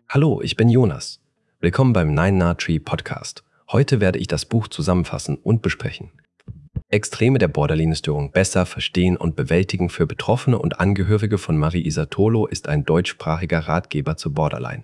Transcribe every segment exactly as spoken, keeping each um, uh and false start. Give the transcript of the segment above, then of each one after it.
Hallo, ich bin Jonas. Willkommen beim Nine Nah Tree Podcast. Heute werde ich das Buch zusammenfassen und besprechen. Extreme der Borderline-Störung besser verstehen und bewältigen für Betroffene und Angehörige von Marie-Isa Tholo ist ein deutschsprachiger Ratgeber zur Borderline.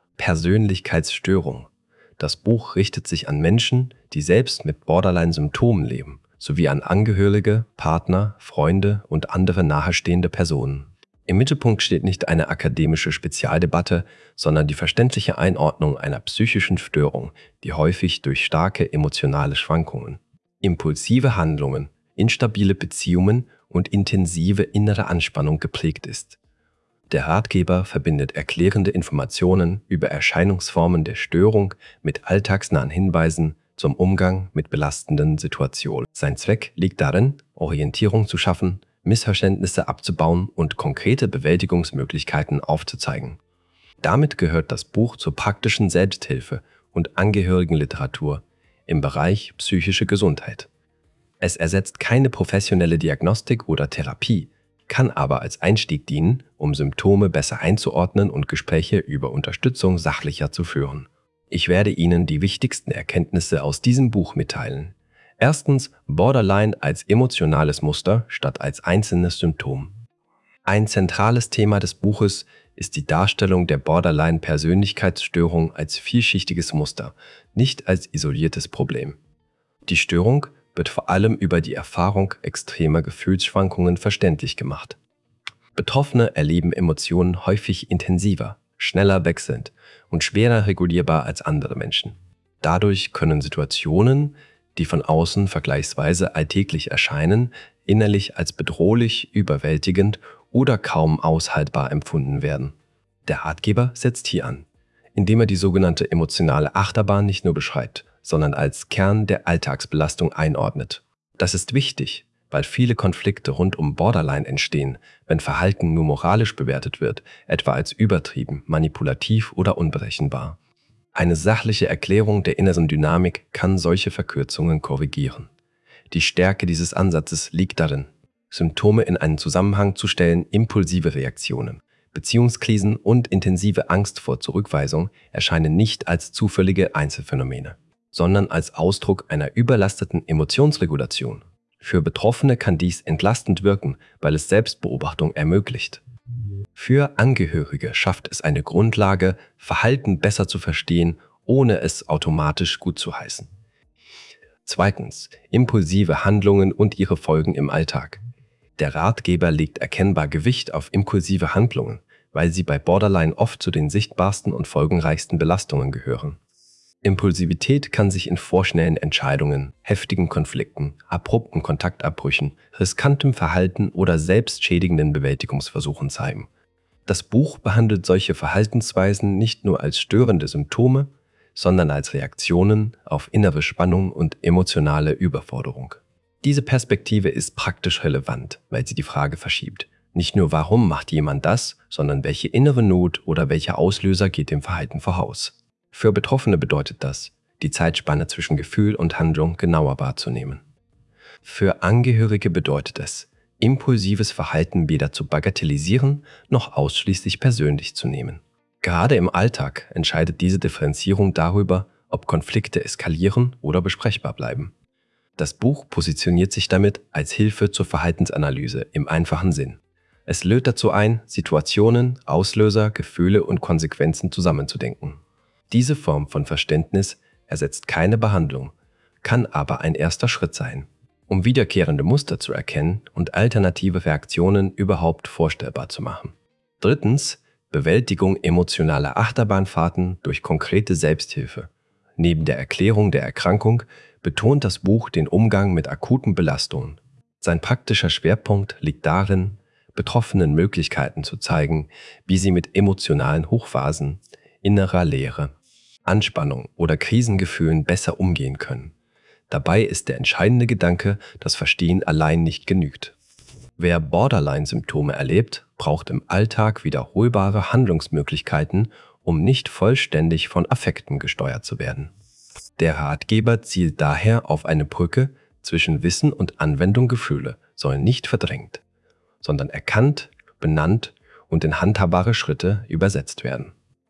Persönlichkeitsstörung. Das Buch richtet sich an Menschen, die selbst mit Borderline-Symptomen leben, sowie an Angehörige, Partner, Freunde und andere nahestehende Personen. Im Mittelpunkt steht nicht eine akademische Spezialdebatte, sondern die verständliche Einordnung einer psychischen Störung, die häufig durch starke emotionale Schwankungen, impulsive Handlungen, instabile Beziehungen und intensive innere Anspannung geprägt ist. Der Ratgeber verbindet erklärende Informationen über Erscheinungsformen der Störung mit alltagsnahen Hinweisen zum Umgang mit belastenden Situationen. Sein Zweck liegt darin, Orientierung zu schaffen, Missverständnisse abzubauen und konkrete Bewältigungsmöglichkeiten aufzuzeigen. Damit gehört das Buch zur praktischen Selbsthilfe und Angehörigenliteratur im Bereich psychische Gesundheit. Es ersetzt keine professionelle Diagnostik oder Therapie, kann aber als Einstieg dienen, um Symptome besser einzuordnen und Gespräche über Unterstützung sachlicher zu führen. Ich werde Ihnen die wichtigsten Erkenntnisse aus diesem Buch mitteilen. Erstens, Borderline als emotionales Muster statt als einzelnes Symptom. Ein zentrales Thema des Buches ist die Darstellung der Borderline-Persönlichkeitsstörung als vielschichtiges Muster, nicht als isoliertes Problem. Die Störung wird vor allem über die Erfahrung extremer Gefühlsschwankungen verständlich gemacht. Betroffene erleben Emotionen häufig intensiver, schneller wechselnd und schwerer regulierbar als andere Menschen. Dadurch können Situationen, die von außen vergleichsweise alltäglich erscheinen, innerlich als bedrohlich, überwältigend oder kaum aushaltbar empfunden werden. Der Ratgeber setzt hier an, indem er die sogenannte emotionale Achterbahn nicht nur beschreibt, sondern als Kern der Alltagsbelastung einordnet. Das ist wichtig, weil viele Konflikte rund um Borderline entstehen, wenn Verhalten nur moralisch bewertet wird, etwa als übertrieben, manipulativ oder unberechenbar. Eine sachliche Erklärung der inneren Dynamik kann solche Verkürzungen korrigieren. Die Stärke dieses Ansatzes liegt darin, Symptome in einen Zusammenhang zu stellen. Impulsive Reaktionen, Beziehungskrisen und intensive Angst vor Zurückweisung erscheinen nicht als zufällige Einzelfänomene, sondern als Ausdruck einer überlasteten Emotionsregulation. Für Betroffene kann dies entlastend wirken, weil es Selbstbeobachtung ermöglicht. Für Angehörige schafft es eine Grundlage, Verhalten besser zu verstehen, ohne es automatisch gut zu heißen. Zweitens, impulsive Handlungen und ihre Folgen im Alltag. Der Ratgeber legt erkennbar Gewicht auf impulsive Handlungen, weil sie bei Borderline oft zu den sichtbarsten und folgenreichsten Belastungen gehören. Impulsivität kann sich in vorschnellen Entscheidungen, heftigen Konflikten, abrupten Kontaktabbrüchen, riskantem Verhalten oder selbstschädigenden Bewältigungsversuchen zeigen. Das Buch behandelt solche Verhaltensweisen nicht nur als störende Symptome, sondern als Reaktionen auf innere Spannung und emotionale Überforderung. Diese Perspektive ist praktisch relevant, weil sie die Frage verschiebt. Nicht nur warum macht jemand das, sondern welche innere Not oder welcher Auslöser geht dem Verhalten voraus. Für Betroffene bedeutet das, die Zeitspanne zwischen Gefühl und Handlung genauer wahrzunehmen. Für Angehörige bedeutet es, impulsives Verhalten weder zu bagatellisieren noch ausschließlich persönlich zu nehmen. Gerade im Alltag entscheidet diese Differenzierung darüber, ob Konflikte eskalieren oder besprechbar bleiben. Das Buch positioniert sich damit als Hilfe zur Verhaltensanalyse im einfachen Sinn. Es lädt dazu ein, Situationen, Auslöser, Gefühle und Konsequenzen zusammenzudenken. Diese Form von Verständnis ersetzt keine Behandlung, kann aber ein erster Schritt sein, um wiederkehrende Muster zu erkennen und alternative Reaktionen überhaupt vorstellbar zu machen. Drittens, Bewältigung emotionaler Achterbahnfahrten durch konkrete Selbsthilfe. Neben der Erklärung der Erkrankung betont das Buch den Umgang mit akuten Belastungen. Sein praktischer Schwerpunkt liegt darin, Betroffenen Möglichkeiten zu zeigen, wie sie mit emotionalen Hochphasen, innerer Leere, Anspannung oder Krisengefühlen besser umgehen können. Dabei ist der entscheidende Gedanke, dass Verstehen allein nicht genügt. Wer Borderline-Symptome erlebt, braucht im Alltag wiederholbare Handlungsmöglichkeiten, um nicht vollständig von Affekten gesteuert zu werden. Der Ratgeber zielt daher auf eine Brücke zwischen Wissen und Anwendung. Gefühle sollen nicht verdrängt, sondern erkannt, benannt und in handhabbare Schritte übersetzt werden.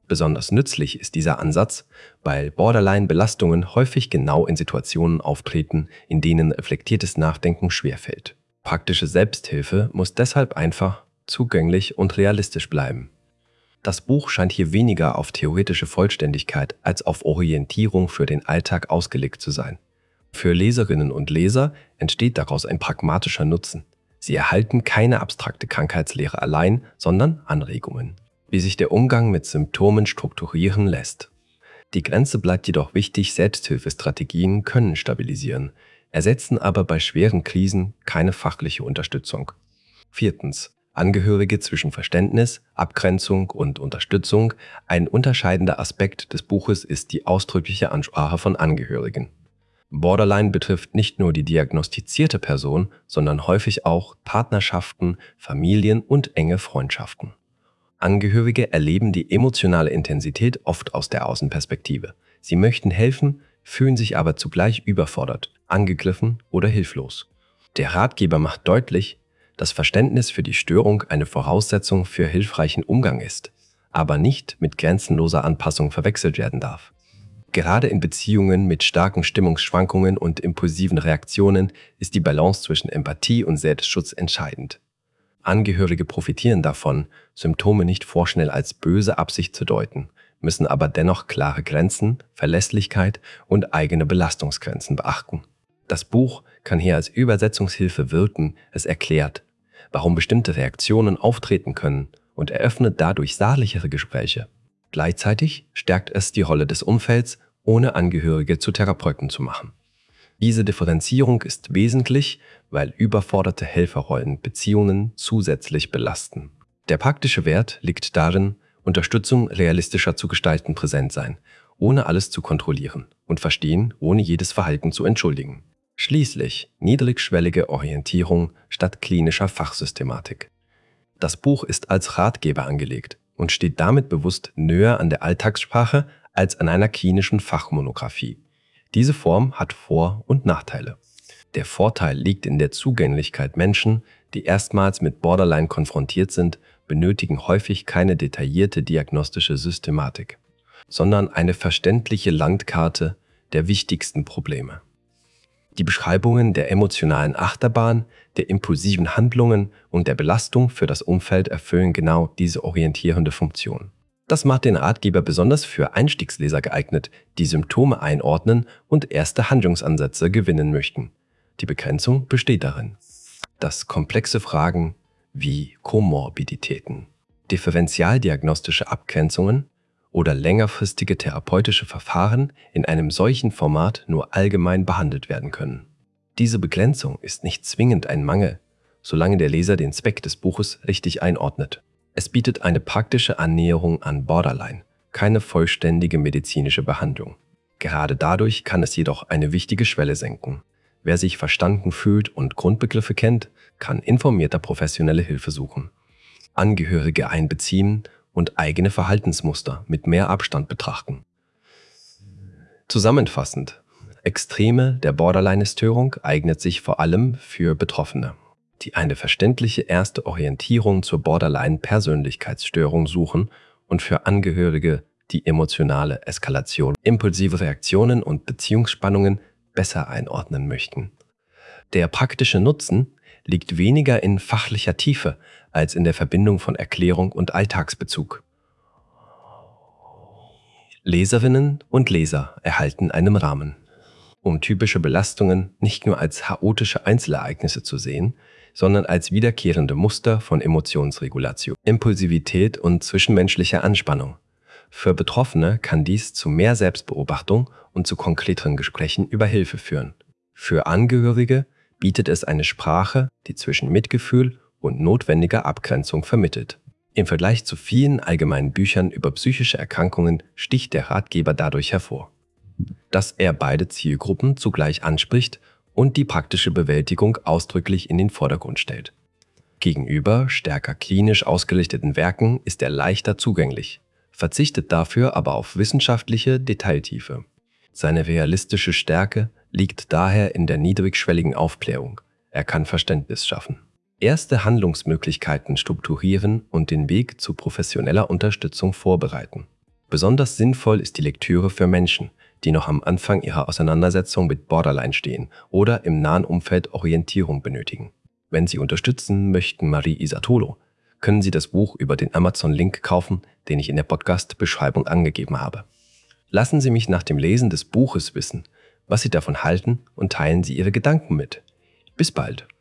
Besonders nützlich ist dieser Ansatz, weil Borderline-Belastungen häufig genau in Situationen auftreten, in denen reflektiertes Nachdenken schwerfällt. Praktische Selbsthilfe muss deshalb einfach zugänglich und realistisch bleiben. Das Buch scheint hier weniger auf theoretische Vollständigkeit als auf Orientierung für den Alltag ausgelegt zu sein. Für Leserinnen und Leser entsteht daraus ein pragmatischer Nutzen. Sie erhalten keine abstrakte Krankheitslehre allein, sondern Anregungen, wie sich der Umgang mit Symptomen strukturieren lässt. Die Grenze bleibt jedoch wichtig, Selbsthilfestrategien können stabilisieren, ersetzen aber bei schweren Krisen keine fachliche Unterstützung. Viertens. Angehörige zwischen Verständnis, Abgrenzung und Unterstützung. Ein unterscheidender Aspekt des Buches ist die ausdrückliche Ansprache von Angehörigen. Borderline betrifft nicht nur die diagnostizierte Person, sondern häufig auch Partnerschaften, Familien und enge Freundschaften. Angehörige erleben die emotionale Intensität oft aus der Außenperspektive. Sie möchten helfen, fühlen sich aber zugleich überfordert, angegriffen oder hilflos. Der Ratgeber macht deutlich, dass Verständnis für die Störung eine Voraussetzung für hilfreichen Umgang ist, aber nicht mit grenzenloser Anpassung verwechselt werden darf. Gerade in Beziehungen mit starken Stimmungsschwankungen und impulsiven Reaktionen ist die Balance zwischen Empathie und Selbstschutz entscheidend. Angehörige profitieren davon, Symptome nicht vorschnell als böse Absicht zu deuten, müssen aber dennoch klare Grenzen, Verlässlichkeit und eigene Belastungsgrenzen beachten. Das Buch kann hier als Übersetzungshilfe wirken, es erklärt, warum bestimmte Reaktionen auftreten können und eröffnet dadurch sachlichere Gespräche. Gleichzeitig stärkt es die Rolle des Umfelds, ohne Angehörige zu Therapeuten zu machen. Diese Differenzierung ist wesentlich, weil überforderte Helferrollen Beziehungen zusätzlich belasten. Der praktische Wert liegt darin, Unterstützung realistischer zu gestalten, präsent sein, ohne alles zu kontrollieren und verstehen, ohne jedes Verhalten zu entschuldigen. Schließlich niedrigschwellige Orientierung statt klinischer Fachsystematik. Das Buch ist als Ratgeber angelegt und steht damit bewusst näher an der Alltagssprache als an einer klinischen Fachmonographie. Diese Form hat Vor- und Nachteile. Der Vorteil liegt in der Zugänglichkeit. Menschen, die erstmals mit Borderline konfrontiert sind, benötigen häufig keine detaillierte diagnostische Systematik, sondern eine verständliche Landkarte der wichtigsten Probleme. Die Beschreibungen der emotionalen Achterbahn, der impulsiven Handlungen und der Belastung für das Umfeld erfüllen genau diese orientierende Funktion. Das macht den Ratgeber besonders für Einstiegsleser geeignet, die Symptome einordnen und erste Handlungsansätze gewinnen möchten. Die Begrenzung besteht darin, dass komplexe Fragen wie Komorbiditäten, differentialdiagnostische Abgrenzungen oder längerfristige therapeutische Verfahren in einem solchen Format nur allgemein behandelt werden können. Diese Begrenzung ist nicht zwingend ein Mangel, solange der Leser den Zweck des Buches richtig einordnet. Es bietet eine praktische Annäherung an Borderline, keine vollständige medizinische Behandlung. Gerade dadurch kann es jedoch eine wichtige Schwelle senken. Wer sich verstanden fühlt und Grundbegriffe kennt, kann informierter professionelle Hilfe suchen, Angehörige einbeziehen und eigene Verhaltensmuster mit mehr Abstand betrachten. Zusammenfassend: Extreme der Borderline-Störung eignet sich vor allem für Betroffene, die eine verständliche erste Orientierung zur Borderline-Persönlichkeitsstörung suchen, und für Angehörige, die emotionale Eskalation, impulsive Reaktionen und Beziehungsspannungen besser einordnen möchten. Der praktische Nutzen liegt weniger in fachlicher Tiefe als in der Verbindung von Erklärung und Alltagsbezug. Leserinnen und Leser erhalten einen Rahmen, um typische Belastungen nicht nur als chaotische Einzelereignisse zu sehen, sondern als wiederkehrende Muster von Emotionsregulation, Impulsivität und zwischenmenschlicher Anspannung. Für Betroffene kann dies zu mehr Selbstbeobachtung und zu konkreteren Gesprächen über Hilfe führen. Für Angehörige bietet es eine Sprache, die zwischen Mitgefühl und notwendiger Abgrenzung vermittelt. Im Vergleich zu vielen allgemeinen Büchern über psychische Erkrankungen sticht der Ratgeber dadurch hervor, dass er beide Zielgruppen zugleich anspricht und die praktische Bewältigung ausdrücklich in den Vordergrund stellt. Gegenüber stärker klinisch ausgerichteten Werken ist er leichter zugänglich, verzichtet dafür aber auf wissenschaftliche Detailtiefe. Seine realistische Stärke liegt daher in der niedrigschwelligen Aufklärung. Er kann Verständnis schaffen, erste Handlungsmöglichkeiten strukturieren und den Weg zu professioneller Unterstützung vorbereiten. Besonders sinnvoll ist die Lektüre für Menschen, die noch am Anfang ihrer Auseinandersetzung mit Borderline stehen oder im nahen Umfeld Orientierung benötigen. Wenn Sie unterstützen möchten Marie Isatolo, können Sie das Buch über den Amazon-Link kaufen, den ich in der Podcast-Beschreibung angegeben habe. Lassen Sie mich nach dem Lesen des Buches wissen, was Sie davon halten, und teilen Sie Ihre Gedanken mit. Bis bald!